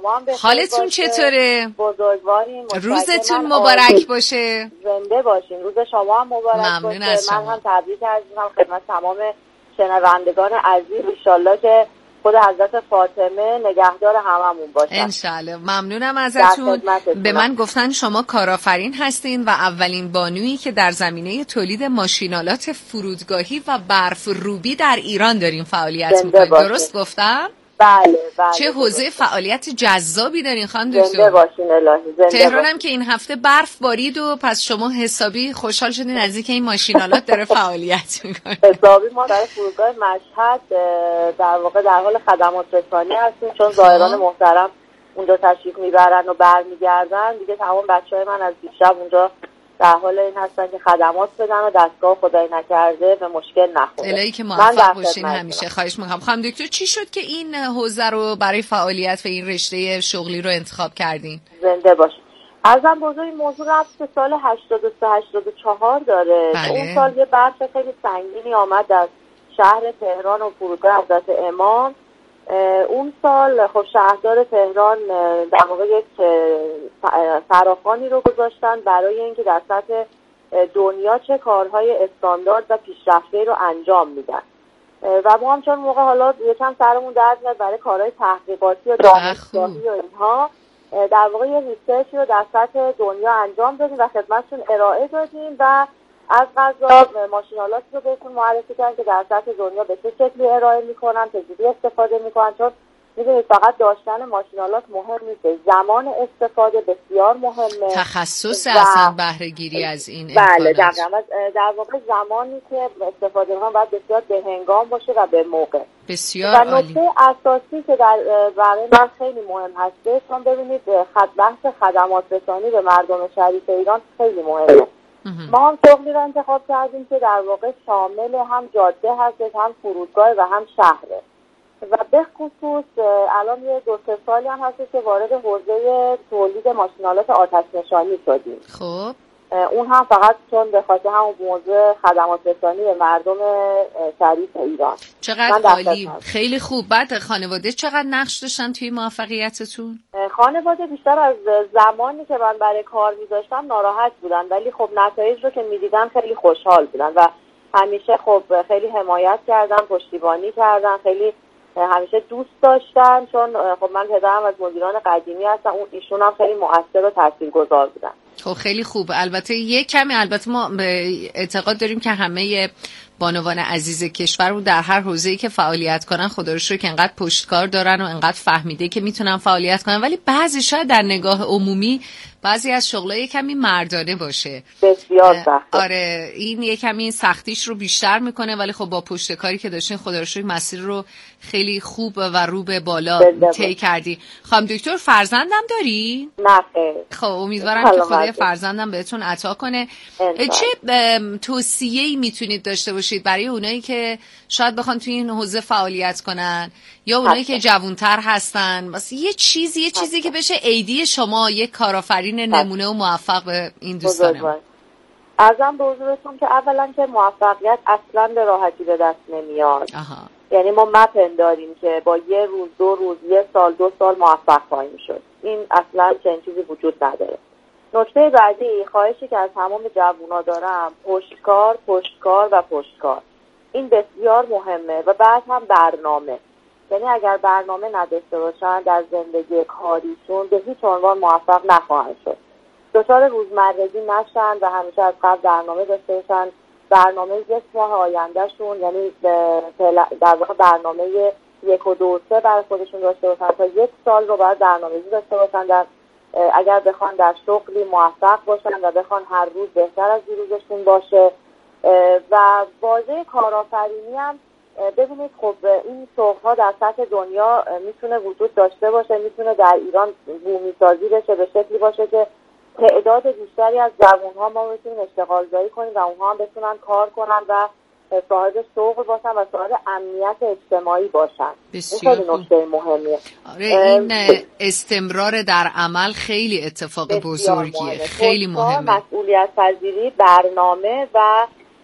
شما هم بخیر. حالتون چطوره؟ بزرگوارین. روزتون مبارک باشه. زنده باشین. روز شما هم مبارک باشه. من هم تبریک عرض می‌کنم خدمت تمام شنوندگان عزیز. ان شاءالله که خود حضرت فاطمه نگهدار هممون باشه. ان شاءالله. ممنونم ازتون. به من گفتن شما کارآفرین هستین و اولین بانویی که در زمینه تولید ماشینالات فرودگاهی و برف روبی در ایران دارین فعالیت می‌کنین. درست گفتم؟ بله. چه حوزه فعالیت جذابی دارین خانم دکتر. زنده باشین الهی. تهرانم که این هفته برف بارید و پس شما حسابی خوشحال شدین نزدیک این ماشینالات داره فعالیت میکنه. حسابی ما در فرودگاه مشهد در واقع در حال خدمات رسانی هستیم، چون زائران محترم اونجا تشریف میبرن و برمیگردن دیگه. تمام بچهای من از دیشب اونجا در حال این هستن که خدمات بدن و دستگاه خدای نکرده به مشکل نخوره. الهی که موفق باشین همیشه. خواهش میکنم. خانم دکتر چی شد که این حوزه رو برای فعالیت و این رشته شغلی رو انتخاب کردین؟ زنده باشین. ارزم بزرگ این موضوع رفت که سال 83-84 داره. اون سال یه برف خیلی سنگینی آمد در شهر تهران و فرودگاه حضرت امام. اون سال خب شهردار تهران در واقع یک فراخوانی رو گذاشتن برای اینکه در سطح دنیا چه کارهای استاندارد و پیشرفته رو انجام میدن و ما هم چون موقع حالا یکم سرمون درد میاد برای کارهای تحقیقاتی و دانشگاهی و اینها در واقع یه ریسرچی رو در سطح دنیا انجام دادیم و خدمتشون ارائه دادیم و از قضا ماشینالاتی رو بهتون معرفی کردن که در سطح دنیا به چه شکلی ارائه میکنن، چجوری استفاده میکنن. چون میدونید فقط داشتن ماشینالات مهم نیست، زمان استفاده بسیار مهمه. تخصص اصلا بهره گیری از این امکانات. بله دقیقاً. در واقع زمانی که استفاده میکنن باید بسیار بهنگام باشه و به موقع. بسیار و نکته اساسی که برای من خیلی مهم هست، چون ببینید بحث خدمات رسانی به مردم شریف ایران خیلی مهمه. ما هم شغلی رو انتخاب کردیم که در واقع شامل هم جاده هست، هم فرودگاه و هم شهره و به خصوص الان یه 2-3 سالی هم هست که وارد حوزه تولید ماشینالات آتش نشانی شدیم. خب اون هم فقط چون به خاطر همون موضوع خدمات رسانی به مردم شریف ایران. چقدر عالی، خیلی خوب. بعد خانواده چقدر نقش داشتن توی موفقیتتون؟ خانواده بیشتر از زمانی که من برای کار می‌ذاشتم ناراحت بودن، ولی خب نتایج رو که می‌دیدن خیلی خوشحال بودن و همیشه خب خیلی حمایت کردن، پشتیبانی کردن، خیلی همیشه دوست داشتن. چون خب من پدرم از مدیران قدیمی هستم، ایشون هم خیلی مؤثر و تاثیرگذار بودن. خب خیلی خوب. البته ما اعتقاد داریم که همه بانوان عزیز کشور رو در هر حوزه‌ای که فعالیت کنن خدا رو شکر که انقدر پشتکار دارن و انقدر فهمیده که میتونن فعالیت کنن، ولی بعضی شاید در نگاه عمومی بعضی از شغلای کمی مردانه باشه. بسیار سخته. آره این یه کمی سختیش رو بیشتر میکنه، ولی خب با پشتکاری که داشتین خدا رو شکر مسیر رو خیلی خوب و رو به بالا طی کردی. خانم دکتر فرزندم داری؟ نه خیر. خب امیدوارم که خدای فرزندم بهتون عطا کنه. چه توصیه‌ای میتونید داشته باشید برای اونایی که شاید بخوان توی این حوزه فعالیت کنن یا اونایی که جوانتر هستن، مثلا یه چیزی که بشه ایدی شما یک کارآفرین نمونه و موفق به این دوستانم؟ ازم به حضورتون که اولا که موفقیت اصلا به راحتی به دست نمیاد. یعنی ما مپنداریم که با یه روز 2 روز 1 سال 2 سال موفق خواهیم شد، این اصلا چنین چیزی وجود نداره. نکته بعدی خواهشی که از تمام جوونا دارم، پشتکار. این بسیار مهمه و بعد هم برنامه. یعنی اگر برنامه نداشته باشن در زندگی کاریشون به هیچ عنوان موفق نخواهند شد. دچار روزمرگی نشن و همیشه از قبل برنامه داشته باشن. برنامه 1 ماه آیندهشون، یعنی در واقع برنامه 1 و 2 و 3 برای خودشون داشته باشن تا 1 سال رو باید برنامه‌ریزی داشته باشن اگر بخوان در شغلی موفق باشن و بخوان هر روز بهتر از دیروزشون باشه. و واژه کارآفرینی هم ببینید خب این شغل‌ها در سطح دنیا میتونه وجود داشته باشه، میتونه در ایران بومی سازی بشه به شکلی باشه که تعداد بیشتری از جوان‌ها ما بتونیم اشتغال زایی کنیم و اونها هم بتونن کار کنن و صاحب شغل باشن و صاحب امنیت اجتماعی باشن. بسیار خیلی نکته مهمیه. آره این استمرار در عمل خیلی اتفاق بزرگیه، خیلی مهمه. مسئولیت پذیری، برنامه و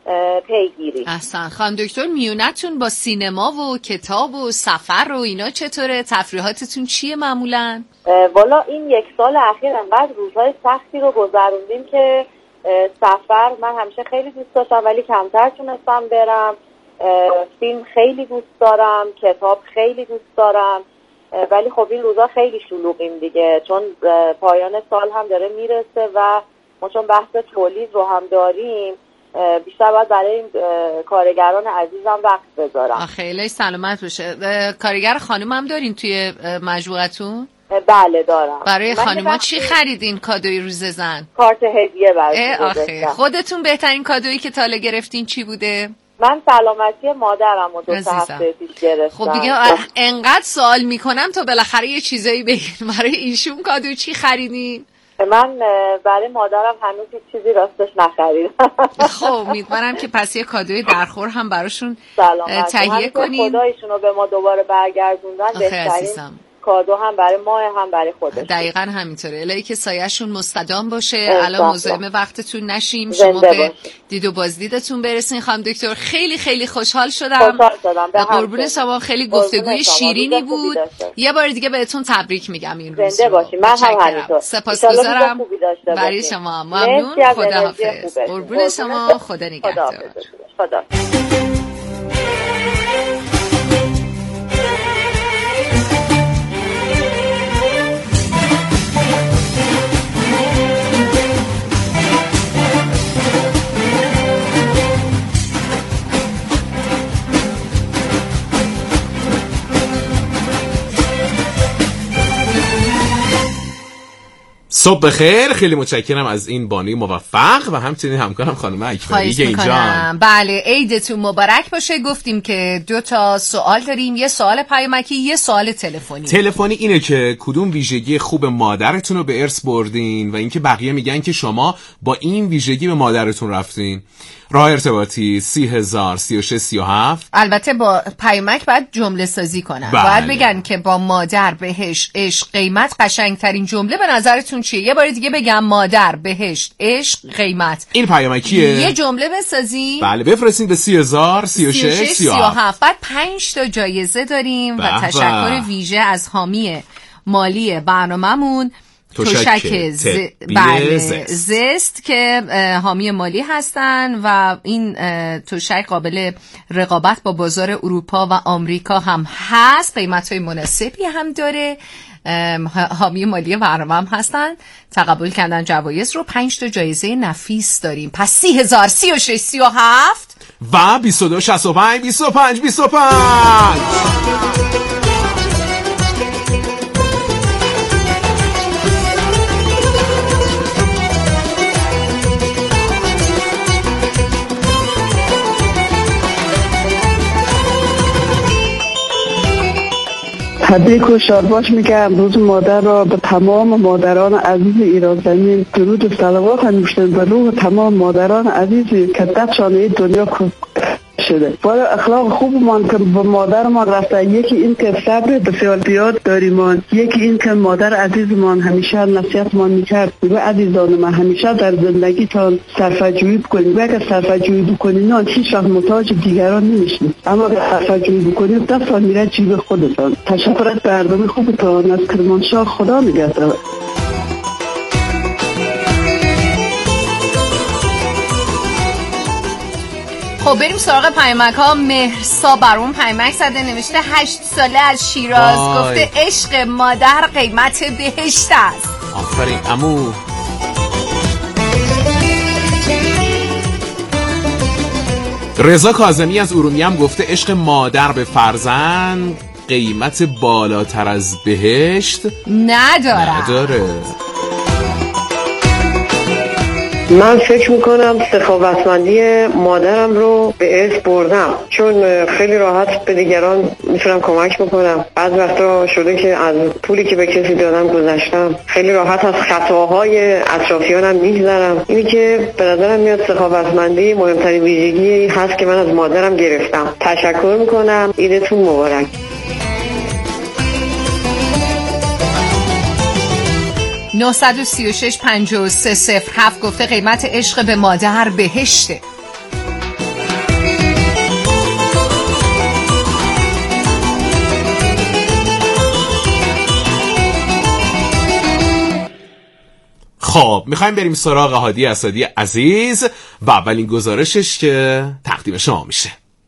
پیگیری. احسن. خانم دکتر میونتون با سینما و کتاب و سفر و اینا چطوره؟ تفریحاتتون چیه معمولا؟ والا این 1 سال اخیر انقدر روزهای سختی رو گذروندیم که سفر من همیشه خیلی دوست داشتم ولی کمتر تونستم برم. فیلم خیلی دوست دارم، کتاب خیلی دوست دارم، ولی خب این روزا خیلی شلوغیم دیگه، چون پایان سال هم داره میرسه و ما چون بحث تولید رو هم داریم بیشتر باید برای این کارگران عزیزم وقت بذارم. خیلی سلامت باشه. کارگر خانم هم دارین توی مجموعتون؟ بله دارم. برای خانوما چی خریدین کادوی روز زن؟ کارت هدیه برای آخه خودتون بهترین کادویی که تاله گرفتین چی بوده؟ من سلامتی مادرم رو 2 هفته پیش گرفتم. خب دیگه انقدر سوال میکنم تو بالاخره یه چیزایی بگین. برای ایشون کادو چی خریدین؟ من برای مادرم هنوز چیزی راستش نخریدم. خب امیدوارم که پس یه کادوی درخور هم براشون تهیه کنین. خدا ایشونو به ما دوباره برگردوندن بهترین کادو هم برای ما هم برای خودش. دقیقاً همینطوره. الهی که سایه‌شون مستدام باشه. الان مزاحم وقتتون نشیم. شما به دید و بازدیدتون برسین. خانم دکتر خیلی خیلی خوشحال شدم. قربون شما. خیلی گفتگوی شیرینی بود. یه بار دیگه بهتون تبریک میگم این روز. زنده باشین. من هم همینطور. سپاسگزارم برای شما. ممنون. خداحافظ. قربون شما. خدا نگهدار. خدا. صبح بخیر. خیلی متشکرم از این بانوی موفق و همچنین همکارم خانم اکبری که اینجا. بله عیدتون مبارک باشه. گفتیم که 2 سوال داریم، یه سوال پیامکی، یه سوال تلفنی. تلفنی اینه که کدوم ویژگی خوب مادرتون رو به ارث بردین و اینکه بقیه میگن که شما با این ویژگی به مادرتون رفتین. راه ارتباطی 30,000 36 37. البته با پیامک باید جمله سازی کنن. بله. باید بگن که با مادر بهشت عشق قیمت قشنگترین جمله به نظرتون چیه؟ یه بار دیگه بگم مادر بهشت عشق قیمت. این پیامکیه. یه جمله بسازین. بله بفرستین به 30,000 36 37. بعد 5 تا جایزه داریم و تشکر ویژه از حامی مالی برنامه‌مون توشک زست که حامی مالی هستن و این توشک قابل رقابت با بازار اروپا و آمریکا هم هست. قیمت‌های مناسبی هم داره. حامی مالی برنامه هم هستن. تقبل کردن جوایز رو. 5 تا جایزه نفیس داریم. پس 30,000 36 37 و 22 65 25 25. تبریک و شادباش میگم روز مادر را به تمام مادران عزیز ایران زمین. درود و صلوات انوشتن به روح تمام مادران عزیزی که دستشان دنیا شده. بالا اخلاق خوبمان که با مادرمان رفته. یکی این که صبر بسیار زیاد داریم، یکی این که مادر عزیزمان همیشه نصیحتمان میکرد و عزیزان من همیشه در زندگیتان صرفه‌جویی بکنید. اگر صرفه‌جویی بکنید نه هیچ وقت محتاج دیگران نمیشید، اما اگر صرفه‌جویی بکنید دستان میره جیب خودتان. تشکر از برنامه خوبتان. از کرمانشاه. خدا نگهدار. خب بریم سراغ پیامک ها. مهرسا برام پیامک زده، نوشته 8 ساله از شیراز. گفته عشق مادر قیمت بهشت است. آفرین عمو. رضا کاظمی از ارومیه هم گفته عشق مادر به فرزند قیمت بالاتر از بهشت نداره. من فکر میکنم سخاوتمندی مادرم رو به ارث بردم، چون خیلی راحت به دیگران میتونم کمک بکنم. بعض وقتا شده که از پولی که به کسی دادم گذشتم، خیلی راحت از خطاهای اطرافیانم میگذرم. اینی که به نظرم میاد سخاوتمندی مهمترین ویژگی هست که من از مادرم گرفتم. تشکر میکنم. عیدتون مبارک. 936 53 07 گفته قیمت عشق به مادر بهشته. خب میخوایم بریم سراغ هادی اسدی عزیز و اولین گزارشش که تقدیم شما میشه.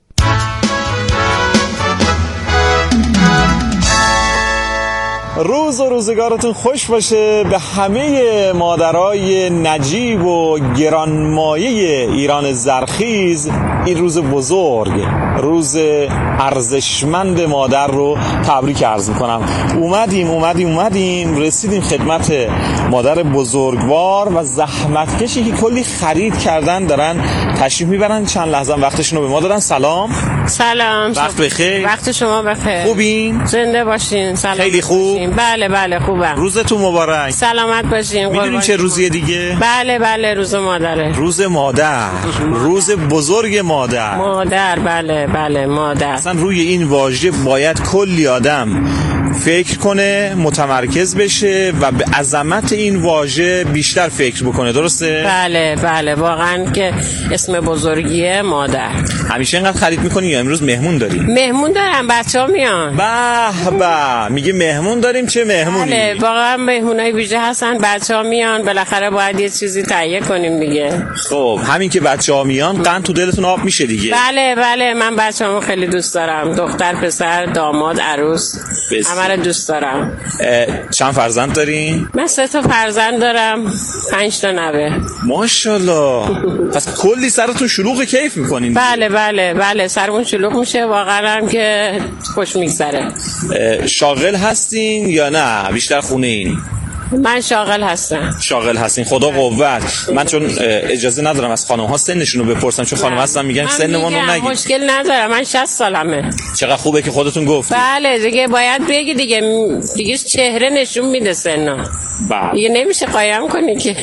روز و روزگارتون خوش باشه به همه مادرای نجیب و گرانمایه ایران زرخیز. این روز بزرگ، روز ارزشمند مادر رو تبریک عرض میکنم. اومدیم رسیدیم خدمت مادر بزرگوار و زحمتکشی که کلی خرید کردن، دارن تشریف میبرن. چند لحظه وقتشون رو به ما دادن. سلام. وقت بخیر. وقت شما بخیر. خوبین؟ زنده باشین. سلام. خیلی خوب. بله خوبم. روزتون مبارک. سلامت باشین. میدونین چه روزیه دیگه؟ بله روز مادره. روز مادر. روز بزرگ مادر. بله مادر. اصلا روی این واژه باید کلی آدم فکر کنه، متمرکز بشه و به عظمت این واژه بیشتر فکر بکنه. درسته؟ بله واقعا که اسم بزرگیه مادر. همیشه اینقدر خرید میکنی یا امروز مهمون داری؟ مهمون دارم، بچه‌ها میان. به میگه مهمون داریم. چه مهمونی؟ بله واقعا مهمونای ویژه هستن، بچه‌ها میان، بالاخره باید یه چیزی تهیه کنیم دیگه. خب همین که بچه‌ها میان قند تو دلتون آب میشه دیگه. بله من بچه‌هامو خیلی دوست دارم، دختر پسر داماد عروس همه رو دوست دارم. چند فرزند دارین؟ من 3 فرزند دارم، 5 نوه. ماشاءالله. پس کلی سرتون شلوغ کیف میکنین؟ بله سرمون شلوغ میشه واقعا هم که خوش میگذره. شاغل هستین یا نه بیشتر خونه این؟ من شاغل هستین. خدا قوت. من چون اجازه ندارم از خانم ها سنشون رو بپرسم، چون خانم هستن میگن سنمون رو نگید. مشکل ندارم، من 60 سالمه. چقدر خوبه که خودتون گفتید. بله دیگه باید بگی دیگه چهره نشون میده سنا. دیگه نمیشه قایم کنی که.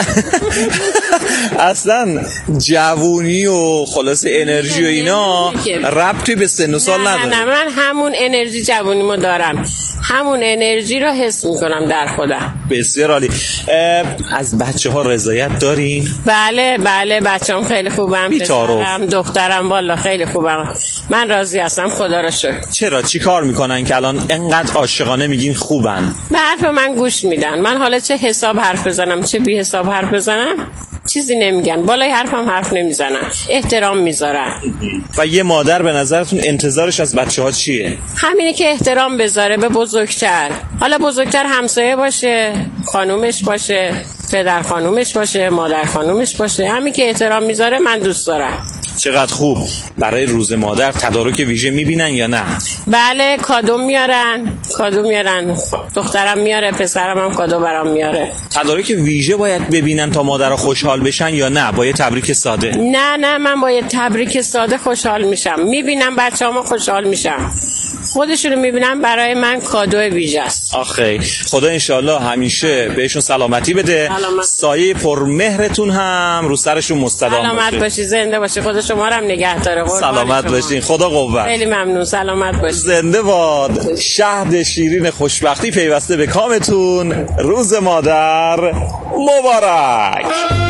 اصلا جوونی و خلاص انرژی و اینا ربطی به سن و سال نداره. نه من همون انرژی جوونیمو دارم، همون انرژی رو حس میکنم در خودم. بسیار عالی. از بچه‌ها رضایت دارین؟ بله بچه‌ام خیلی خوبم، پسرم دخترم والا خیلی خوبم، من راضی هستم خدا رو شکر. چرا چی کار میکنن که الان انقدر عاشقانه میگین خوبن؟ به حرف من گوش میدن. من حالا چه حساب حرف بزنم چه بی حساب حرف بزنم چیزی نمیگن، بالای حرفم حرف نمیزنن، احترام میذارن. و یه مادر به نظرتون انتظارش از بچه‌ها چیه؟ همینه که احترام بذاره به بزرگتر. حالا بزرگتر همسایه باشه، خانومش باشه، پدر خانومش باشه، مادر خانومش باشه، همین که احترام میذاره من دوست دارم. چقدر خوب. برای روز مادر تدارک ویژه میبینن یا نه؟ بله کادو میارن. دخترم میاره، پسرم هم کادو برام میاره. تدارک ویژه باید ببینن تا مادرها خوشحال بشن یا نه با یه تبریک ساده؟ نه من با یه تبریک ساده خوشحال میشم. میبینم بچه‌هامو خوشحال میشم، خودشونو میبینم برای من کادو ویژه است. آخه خدا انشالله همیشه بهشون سلامتی بده. سایه پرمهرتون هم رو سرشون مستدام باشه. سلامت باشی، زنده باشی، خدا شما رو هم نگه داره. سلامت باشین، خدا قوت. خیلی ممنون، سلامت باشی. زنده باد. شهد شیرین خوشبختی پیوسته به کامتون. روز مادر مبارک.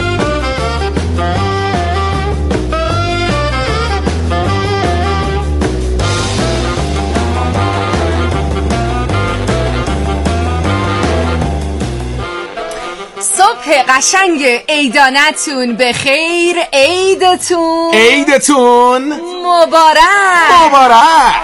صبح قشنگ عیدانتون بخیر. عیدتون مبارک.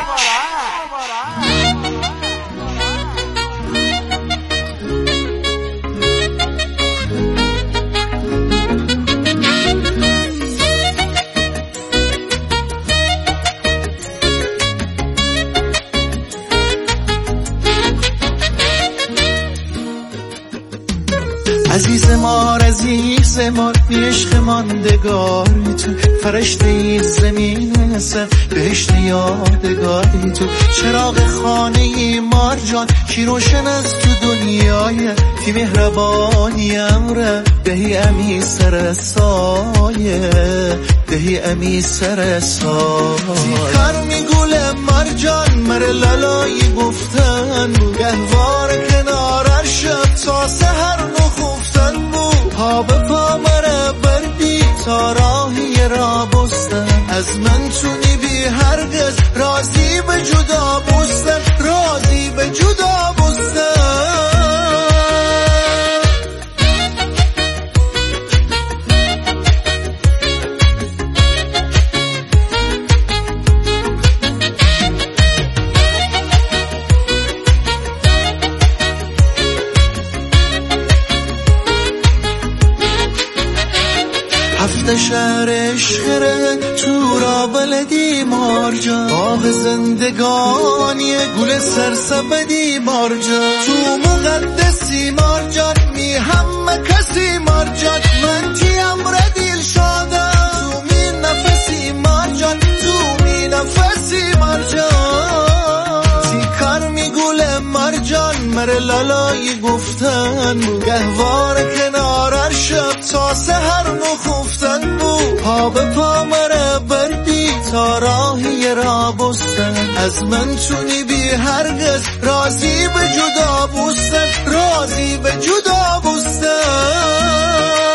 عزیز مار عشق ماندگاری تو، فرشته زمین سر بهشت یادگاری تو، چراغ خانه مار جان کی روشن از تو دنیای تی مهربانی امره بهی امی سر سایه بهی امی سر سایه کار میگوله مار جان مر لالایی گفتن گهوار کنار شب تا سهر نخفتن بو پا به پا مره بردی تا راهی را بستن از من تونی بی هرگز راضی به جدا بستن راضی به جدا بستن وقت شهر عشقره تو را بلدی مارجا باغ زندگانی گل سرسبدی مارجا تو مقدسی مارجان می همه کسی مارجان من تیم ردیل شاده تو می نفسی مارجان تو می نفسی مارجان تی کار می گل مارجان مر لالایی گفتن گهوار کنار شب تا سهر نخفتن بود پا به پا مره بردی تا راهی را بستن از من چونی بی هرگز راضی به جدا بستن راضی به جدا بستن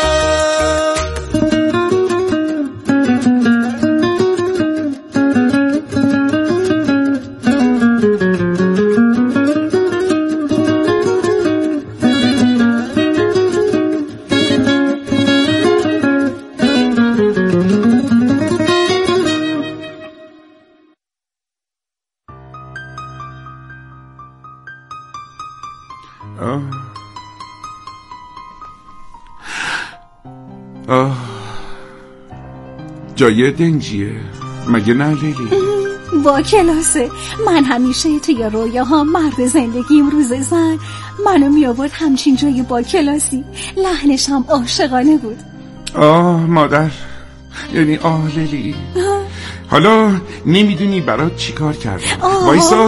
جای دنجیه مگه نه لیلی؟ با کلاسه من همیشه توی رویاها مرد زندگیم روز زن منو می آورد همچین جای با کلاسی لحنش هم عاشقانه بود. مادر یعنی لیلی حالا نمیدونی برات چی کار کردم وایسا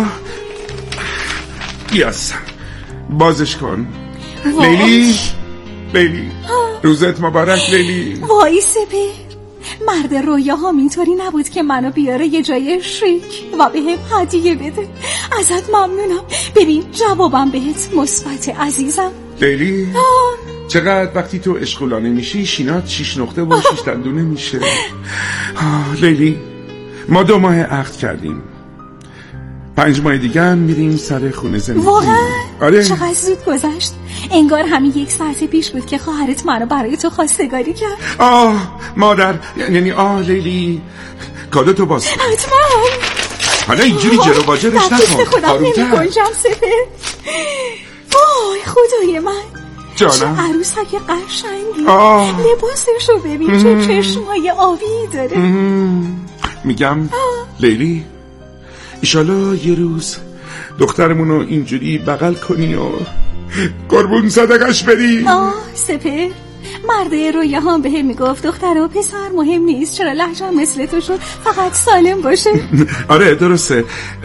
بیاسم بازش کن لیلی روزت مبارک لیلی. وای سپر مرد رویاهام اینطوری نبود که منو بیاره یه جای شریک و به هم هدیه بده. ازت ممنونم. ببین جوابم بهت مثبت عزیزم. لیلی چقدر وقتی تو اشغلانه میشی شینات 6 نقطه و 6 دندونه میشه. لیلی ما 2 ماه عقد کردیم 5 ماه دیگه هم میریم سر خونه زندگی. واقعا؟ آره. چقدر زود گذشت. انگار همین 1 ساعت پیش بود که خواهرت منو برای تو خواستگاری کرد. مادر یعنی لیلی کادو تو باز حتما. حالا اینجوری جلو باجرش نکن. خودم نمی‌گنجم سپر. وای خدای من جانم چه عروسک قشنگی. لباسشو ببین چه چشمای آبی داره. میگم لیلی ایشالا یه روز دخترمونو اینجوری بغل کنی و قربون صدقش بدی. سپر مرد رویاهام به هم میگفت دختر و پسر مهم نیست چرا لهجه‌ام مثل تو شد فقط سالم باشه. آره درسته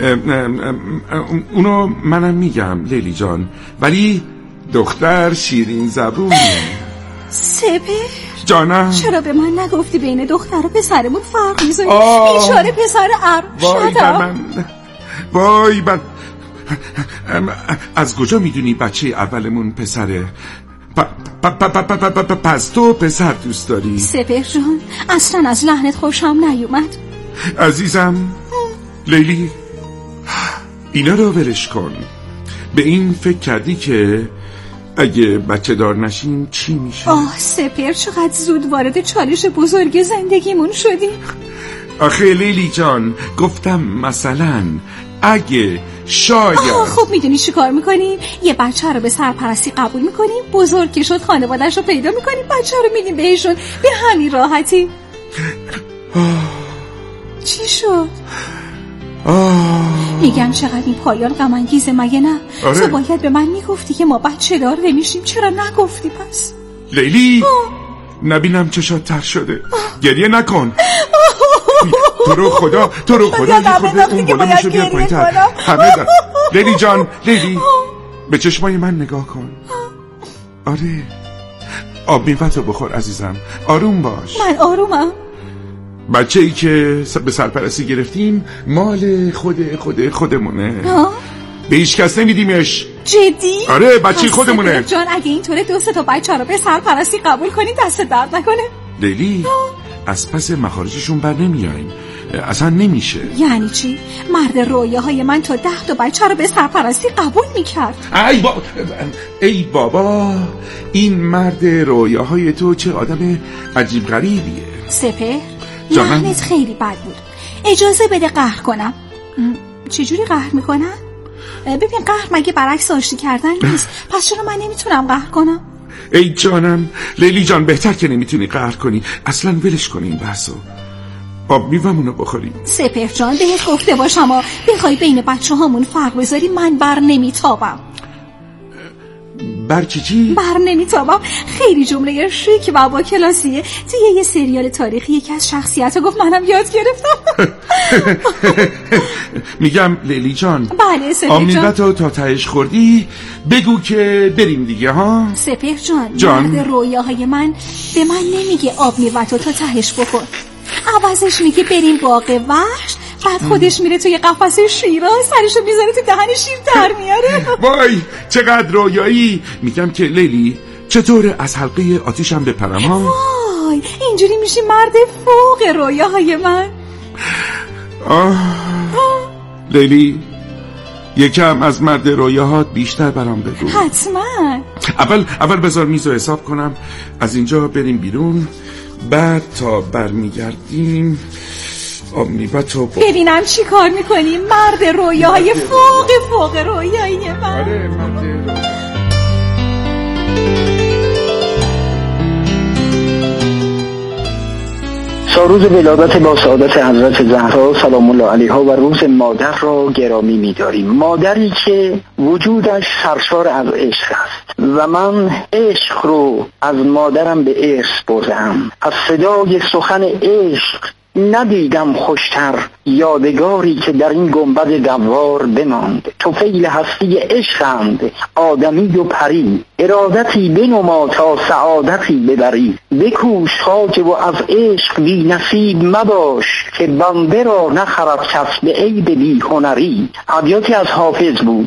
اونو منم میگم لیلی جان ولی دختر شیرین زبونه. سپر جانم چرا به من نگفتی بین دختر و پسرمون فرق میذاری؟ بیچاره پسر وای من از کجا میدونی بچه اولمون پسره؟ پس تو پسر دوست داری؟ سپر جان اصلا از لحنت خوشم نیومد. عزیزم لیلی اینا رو ولش کن. به این فکر کردی که اگه بچه دار نشیم چی میشه؟ سپر چقدر زود وارد چالش بزرگ زندگیمون شدی. آخه لیلی جان گفتم مثلا اگه شاید خب میدونی چی کار میکنیم؟ یه بچه رو به سرپرستی قبول میکنیم بزرگ که شد خانواده‌اش رو پیدا میکنیم بچه رو میدیم بهشون به همین راحتی. چی شد؟ میگم چقدر این پایان غم انگیزه مگه نه؟ تو باید به من میگفتی که ما بچه دار نمیشیم چرا نگفتی پس؟ لیلی نبینم چشات تر شده گریه نکن. تو رو خدا یه خورده اون بالا میشه بیا پایین تر همه در لیلی جان لیلی به چشمای من نگاه کن. آره آب میوه‌تو بخور عزیزم آروم باش. من آرومم. بچه ای که به سرپرستی گرفتیم مال خودمونه به هیچ کس نمیدیمش. جدی؟ آره بچه خودمونه جان اگه اینطوره 2 تا بچه رو به سرپرستی قبول کنی دست درد نکنه. لیلی از پس مخارجشون بر نمیاییم اصلا نمیشه. یعنی چی؟ مرد رویاهای من تا 10 تا بچه رو به سرپرستی قبول میکرد. ای بابا این مرد رویاهای تو چه آدم عجیب غریبیه. سپر لحنت خیلی بد بود. اجازه بده قهر کنم. چجوری قهر میکنن؟ ببین قهر مگه برعکس آشتی کردن نیست. پس چرا من نمیتونم قهر کنم؟ ای جانم. لیلی جان بهتر که نمیتونی قهر کنی، اصلا ولش کنی این بحثو. آب میوه‌مونو بخوریم. سپهر جان بهت گفته باشم بخوای بین بچه هامون فرق بذاری من بر نمیتابم. بر چی؟ بر نمیتابم خیلی جمله شیک و با کلاسیه. توی یه سریال تاریخی یکی از شخصیت‌ها گفت منم یاد گرفتم. میگم لیلی جان. بله سپهر جان. آمیبتو تا تهش خوردی بگو که بریم دیگه ها. سپهر جان مرد رویاهای من به من نمیگه آب میوه‌تو تا تهش بخور، عوضش میگه بریم باغ وحش، بعد خودش میره توی قفسه شیرا سرشو میذاره تو دهن شیر در میاره. وای چقدر رویایی. میگم که لیلی چطور از حلقه آتیشم بپرم ها؟ وای اینجوری میشی مرد فوق رویاهای من. لیلی یکم از مرد رویاهات بیشتر برام بگو. حتما. اول بذار میزو حساب کنم، از اینجا بریم بیرون، بعد تا برمیگردیم آب میوه‌تو ببینم چی کار میکنی مرد رویاهای فوق رویایی من. آره مرد رویاهای. روز ولادت با سعادت حضرت زهرا سلام الله علیها و روز مادر را گرامی می‌داریم. مادری که وجودش سرشار از عشق است و من عشق رو از مادرم به ارث بردم. از صدای سخن عشق ندیدم خوشتر یادگاری که در این گنبد دوار بماند. طفیل هستی عشقند آدمی و پری، ارادتی بنما تا سعادتی ببری. بکوش خواجه و از عشق بی نصیب مباش، که بنده را نخرد کس به عیب بی هنری. ابیاتی از حافظ بود.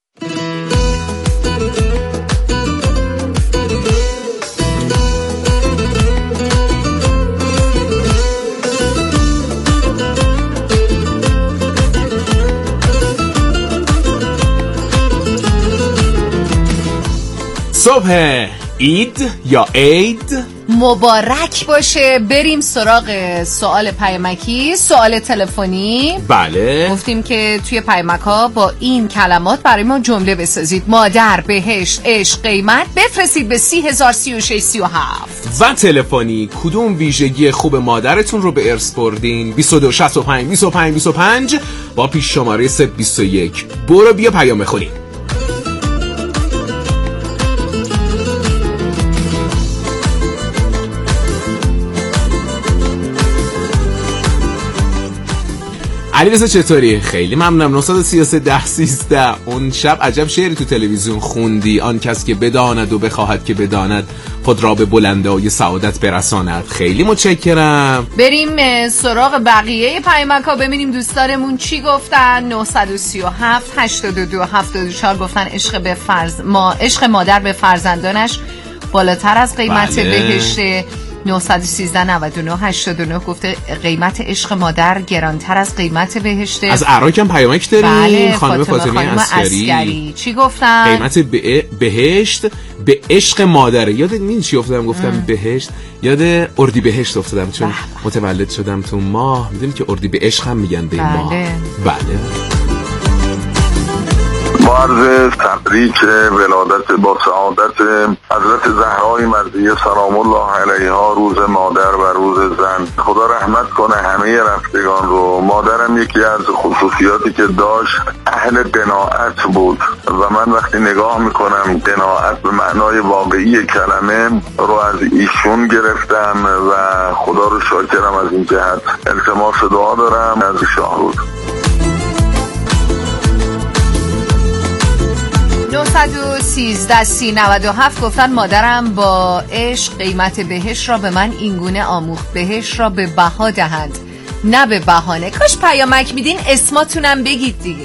صبح عید یا عید مبارک باشه. بریم سراغ سوال پیامکی، سوال تلفنی. بله گفتیم که توی پیامک‌ها با این کلمات برای ما جمله بسازید: مادر، بهشت، عشق، قیمت. بفرستید به 303637. و تلفنی کدوم ویژگی خوب مادرتون رو به ارث بردین؟ 2265 با پیش شماره 021. برو بیا پیام بخونیم. علیرضا چطوری؟ خیلی ممنونم. 933 اون شب عجب شعری تو تلویزیون خوندی: آن کس که بداند و بخواهد که بداند خود را به بلندای سعادت برساند. خیلی متشکرم. بریم سراغ بقیه پیامک‌ها ببینیم دوستانمون چی گفتن. 937 82 74 گفتن عشق مادر به فرزندانش بالاتر از قیمت بهشت. 913 99 89 گفته قیمت عشق مادر گرانتر از قیمت بهشت. از عراق هم پیامک داریم. بله، خانم فاطمه اسکری چی گفتن؟ قیمت بهشت به عشق مادره. یاد این چی افتادم گفتم بهشت، یاد اردی بهشت افتادم، چون متولد شدم تو ماه. میدونی که اردی به عشق هم میگن به ماه. بله. عرض تبریک ولادت با سعادت حضرت زهرای مرضیه سلام الله علیها، روز مادر و روز زن. خدا رحمت کنه همه رفتگان رو. مادرم یکی از خصوصیاتی که داشت اهل قناعت بود و من وقتی نگاه میکنم قناعت به معنای واقعی کلمه رو از ایشون گرفتم و خدا رو شاکرم از این جهت. التماس دعا دارم از شاهرود. 913 3097 گفتن مادرم با عشق قیمت بهشت را به من اینگونه آموخت: بهشت را به بها دهند نه به بهانه. کاش پیامک میدین اسماتونم بگید دیگه.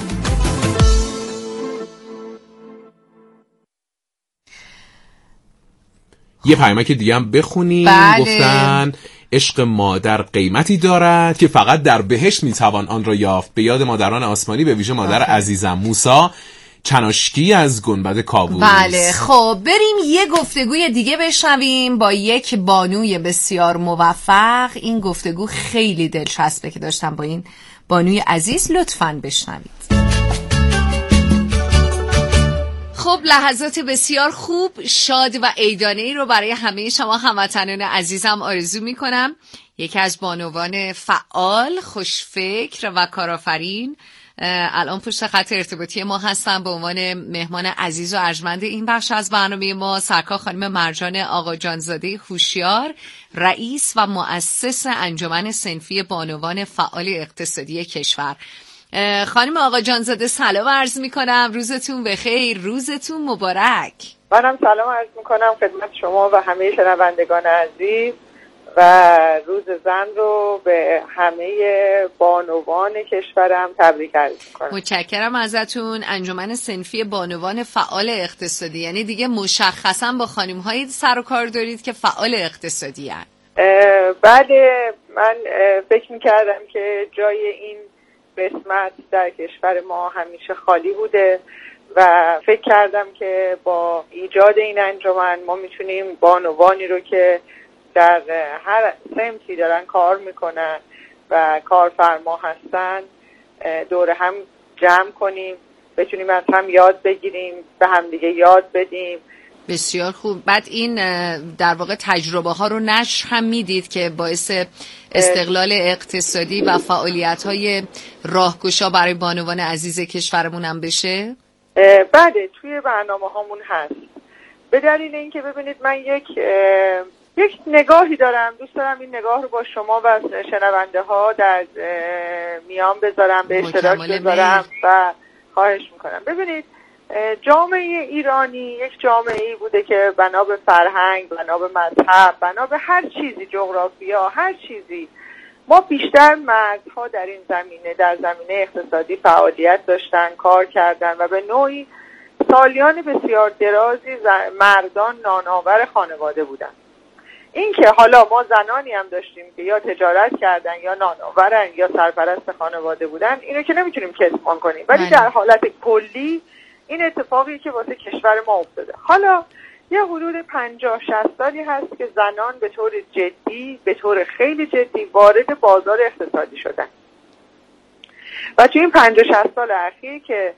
یه پیامک دیگه هم بخونیم. بله. گفتن عشق مادر قیمتی دارد که فقط در بهشت میتوان آن را یافت. به یاد مادران آسمانی، به ویژه مادر عزیزم موسی چناشکی از گنبد کاووس. بله. خب بریم یه گفتگوی دیگه بشنویم با یک بانوی بسیار موفق. این گفتگو خیلی دلچسبه که داشتم با این بانوی عزیز. لطفاً بشنوید. خب لحظات بسیار خوب، شاد و عیدانه‌ای رو برای همه شما هموطنان عزیزم آرزو میکنم. یکی از بانوان فعال، خوشفکر و کارآفرین الان پشت خط ارتباطی ما هستن به عنوان مهمان عزیز و ارجمند این بخش از برنامه ما سرکار خانم مرجان آقاجانزاده هوشیار، رئیس و مؤسس انجمن صنفی بانوان فعال اقتصادی کشور. خانم آقاجانزاده سلام عرض میکنم، روزتون بخیر، روزتون مبارک. منم سلام عرض میکنم خدمت شما و همه شنوندگان عزیز و روز زن رو به همه بانوان کشورم تبریک عرض میکنم. متشکرم ازتون. انجمن صنفی بانوان فعال اقتصادی، یعنی دیگه مشخصا با خانم هایی سر و کار دارید که فعال اقتصادی هستند. بله، من فکر میکردم که جای این قسمت در کشور ما همیشه خالی بوده و فکر کردم که با ایجاد این انجمن ما میتونیم بانوانی رو که در هر سمتی دارن کار میکنن و کارفرما هستن دور هم جمع کنیم، بتونیم از هم یاد بگیریم، به هم دیگه یاد بدیم. بسیار خوب. بعد این در واقع تجربه ها رو نشر هم میدید که باعث استقلال اقتصادی و فعالیت های راهگشا برای بانوان عزیز کشورمون هم بشه؟ بله، توی برنامه هامون هست. به دلیل اینکه ببینید من یک نگاهی دارم، دوست دارم این نگاه رو با شما و شنونده ها در میان بذارم، به اشتراک بذارم و خواهش میکنم. ببینید جامعه ایرانی یک جامعه ای بوده که بنا به فرهنگ، بنا به مذهب، بنا به هر چیزی، جغرافیا، هر چیزی، ما بیشتر مردها در این زمینه، در زمینه اقتصادی فعالیت داشتن، کار کردن و به نوعی سالیان بسیار درازی مردان نانآور خانواده بودن. این که حالا ما زنانی هم داشتیم که یا تجارت کردن یا نانآورن یا سرپرست خانواده بودن، اینو که نمیتونیم کتمان کنیم، ولی در حالت کلی این اتفاقی که واسه کشور ما افتاده. حالا یه حدود 50-60 سالی هست که زنان به طور جدی، به طور خیلی جدی وارد بازار اقتصادی شدن و توی این 50-60 سال اخیر که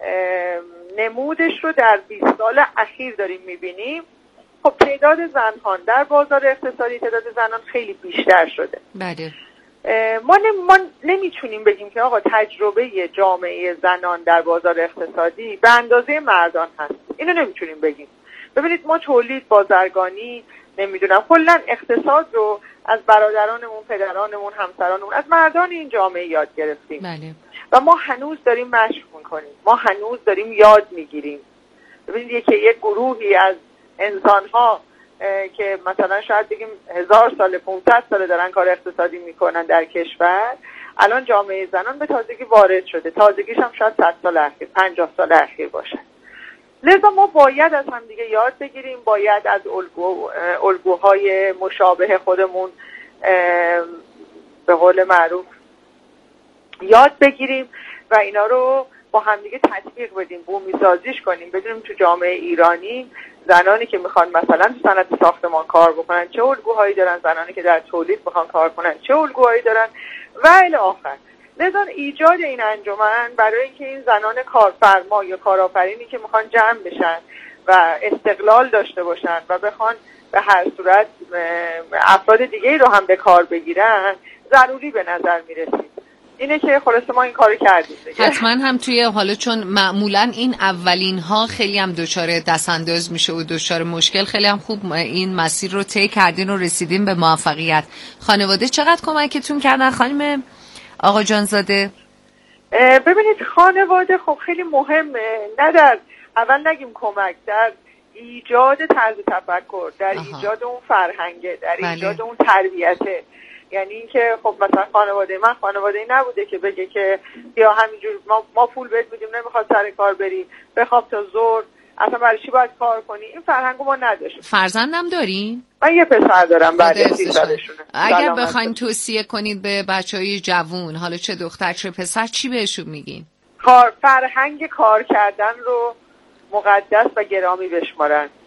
نمودش رو در 20 سال اخیر داریم میبینیم، خب تعداد زنان در بازار اقتصادی، تعداد زنان خیلی بیشتر شده. بله. ما نمیتونیم بگیم که آقا تجربه جامعه زنان در بازار اقتصادی به اندازه مردان هست. اینو نمیتونیم بگیم. ببینید ما تولید، بازرگانی، نمیدونم کلا اقتصاد رو از برادرانمون، پدرانمون، همسرانمون، از مردان این جامعه یاد گرفتیم. بله. و ما هنوز داریم مشق میکنیم، ما هنوز داریم یاد میگیریم. ببینید که یک گروهی از انسان‌ها که مثلا شاید بگیم 1000 سال 500 سال دارن کار اقتصادی میکنن در کشور، الان جامعه زنان به تازگی وارد شده، تازگیش هم شاید 100 سال اخیر، 50 سال اخیر باشه. لذا ما باید از هم دیگه یاد بگیریم، باید از الگوهای مشابه خودمون به قول معروف یاد بگیریم و اینا رو با همدیگه تطبیق بدیم، بومی سازیش کنیم. بدونیم تو جامعه ایرانی زنانی که میخوان مثلا تو صنعت ساختمان کار بکنن چه الگوهایی دارن، زنانی که در تولید میخوان کار کنن چه الگوهایی دارن و الی آخر. لذا ایجاد این انجمن برای اینکه این زنان کارفرما یا کارآفرینی که میخوان جمع بشن و استقلال داشته باشن و بخوان به هر صورت افراد دیگه رو هم به کار بگیرن، ضروری به نظر میرسید. اینه که خلاصه ما این کارو کردیم دیگه. حتما هم توی حالا چون معمولا این اولین ها خیلی هم دچار دستانداز میشه و دچار مشکل، خیلی هم خوب این مسیر رو طی کردین و رسیدین به موفقیت. خانواده چقدر کمکتون کردن خانم آقاجانزاده؟ ببینید خانواده خب خیلی مهمه، نه در اول نگیم کمک، در ایجاد طرز تفکر، در ایجاد اون فرهنگه، در ایجاد اون تربیته. یعنی اینکه خب مثلا خانواده من خانواده‌ای نبوده که بگه که بیا همینجور ما پول بهت میدیم نمیخواد سر کار بری، بخواب تا ظهر، اصلا برای چی باید کار کنی. این فرهنگو ما نداشتیم. فرزندم دارین؟ من یه پسر دارم، بعد 30 سالشونه. اگر بخواین توصیه کنید به بچهای جوون، حالا چه دختر چه پسر، چی بهشون میگین؟ فرهنگ کار کردن رو مقدس و گرامی بشمارن.